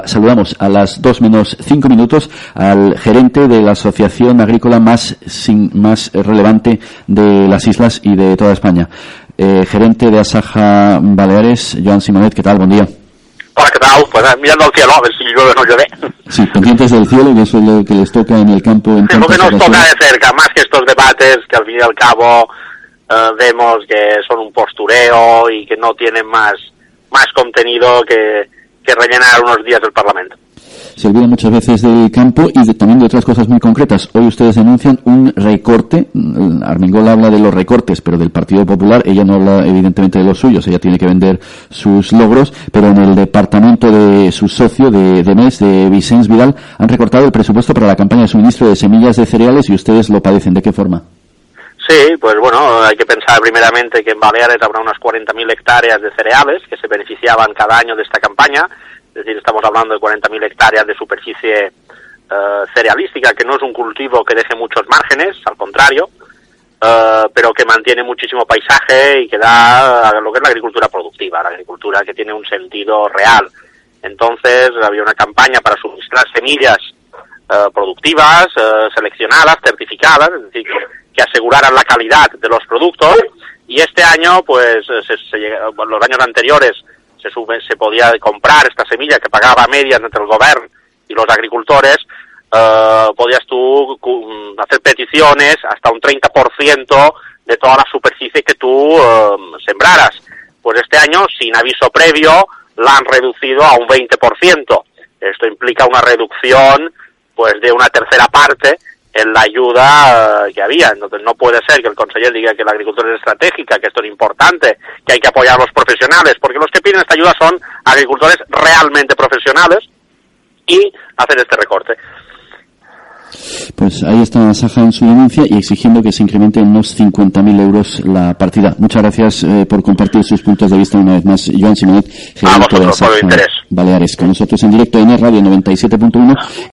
Saludamos a las 2:05 al gerente de la asociación agrícola más relevante de las islas y de toda España. Gerente de Asaja Baleares, Joan Simonet, ¿qué tal? Buen día. Hola, ¿qué tal? Pues mirando al cielo, a ver si llueve o no llueve. Sí, pendientes del cielo, que eso es lo que les toca en el campo. Sí, porque nos toca de cerca, más que estos debates, que al fin y al cabo vemos que son un postureo y que no tienen más contenido que rellenar unos días del Parlamento. Se olvida muchas veces del campo y también de otras cosas muy concretas. Hoy ustedes denuncian un recorte. Armengol habla de los recortes, pero del Partido Popular. Ella no habla evidentemente de los suyos, ella tiene que vender sus logros, pero en el departamento de su socio de MES, de Vicens Vidal, han recortado el presupuesto para la campaña de suministro de semillas de cereales y ustedes lo padecen. ¿De qué forma? Sí, pues bueno, hay que pensar primeramente que en Baleares habrá unas 40.000 hectáreas de cereales que se beneficiaban cada año de esta campaña. Es decir, estamos hablando de 40.000 hectáreas de superficie cerealística, que no es un cultivo que deje muchos márgenes, al contrario, pero que mantiene muchísimo paisaje y que da lo que es la agricultura productiva, la agricultura que tiene un sentido real. Entonces, había una campaña para suministrar semillas productivas, seleccionadas, certificadas, es decir, que aseguraran la calidad de los productos, y este año, pues, los años anteriores, se podía comprar esta semilla que pagaba medias entre el gobierno y los agricultores, podías tú hacer peticiones hasta un 30% de toda la superficie que tú sembraras. Pues este año, sin aviso previo, la han reducido a un 20%. Esto implica una reducción pues de una tercera parte en la ayuda que había. Entonces no puede ser que el conseller diga que la agricultura es estratégica, que esto es importante, que hay que apoyar a los profesionales, porque los que piden esta ayuda son agricultores realmente profesionales, y hacer este recorte. Pues ahí está Asaja en su denuncia y exigiendo que se incremente en unos 50.000 euros la partida. Muchas gracias por compartir sus puntos de vista una vez más. Joan Simonet, gerente de Asaja Baleares, con nosotros en directo en Radio 97.1.